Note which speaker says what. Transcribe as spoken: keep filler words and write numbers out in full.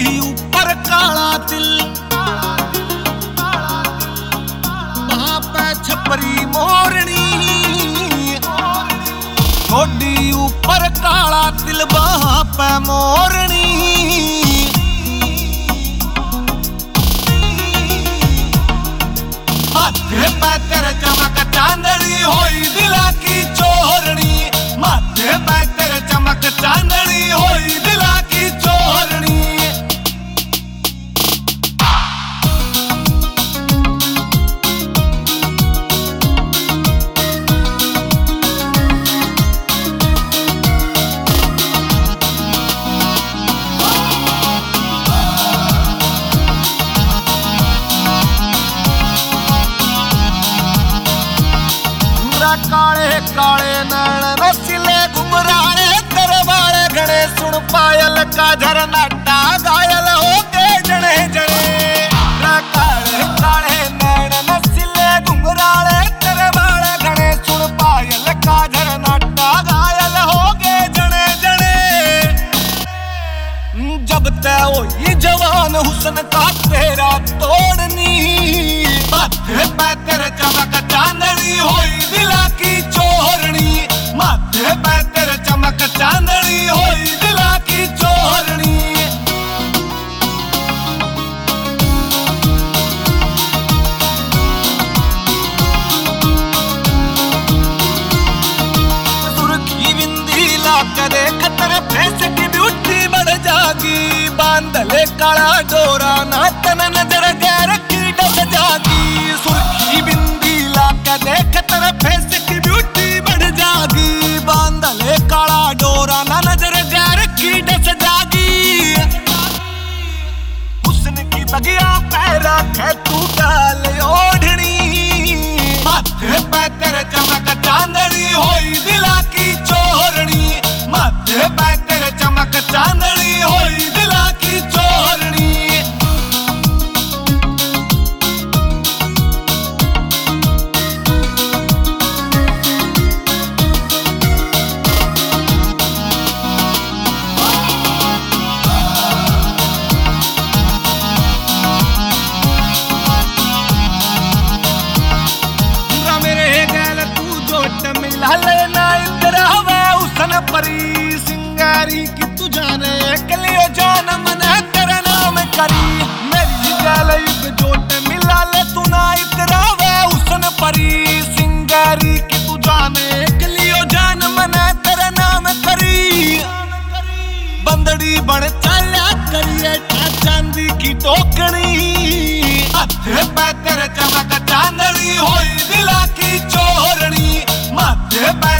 Speaker 1: ऊपर काला तिल, वहां पे छपरी मोरनी। ठोडी ऊपर काला तिल, वहां पे मोरनी। माथे पे तेरे चमक चांदनी होई दिला की चोरनी। माथे पे तेरे चमक चांदनी होई दिला की चोरनी। काले काले नैन रसीले घुमराने, तेरे वाले घने सुन पायल का झरनाटा घायल हो के जने जने। काले काले नैन रसीले घुमराने, तेरे वाले घने सुन पायल का झरनाटा घायल हो के जने जने। जब तय होई जवान हुस्न का तेरा तोड़नी। माथे पे तेरे चमक चांदनी होई दिला की चोरनी। माथे पे तेरे चमक चांदनी होई दिला की चोरनी। सुर्खी बिंदी लाके देख तेरे फेस की ब्यूटी बढ़ जागी। बांधले काला डोरा ना तन नजर गैर की डस जागी। सुर्खी बिंदी लाके देख तेरे फेस की ब्यूटी बढ़ जागी। बांधले काला डोरा ना नजर गैर की डस जागी। हुस्न की बगिया पैरा खे तू डाल ओढ़नी। माथे पे तेरे चमक चांदनी होई दिला की चोरनी। माथे पे तेरे चमक चांदनी होई दिला की चोरनी। मिला लेना इंदिरा वे हुसन परी सिंगारी की तू जाने अकलियो जान मने तेरा नाम करी। मेरी गल जोट मिला ले तू ना इंदिरा वे हुसन परी सिंगारी की तू जाने अकलियो जान मने तेरा नाम करी। बंदड़ी बन चला करिए चांदी की टोकरी। माथे पे तेरे चमक चांदनी होई दिला की चोरनी। माथे पे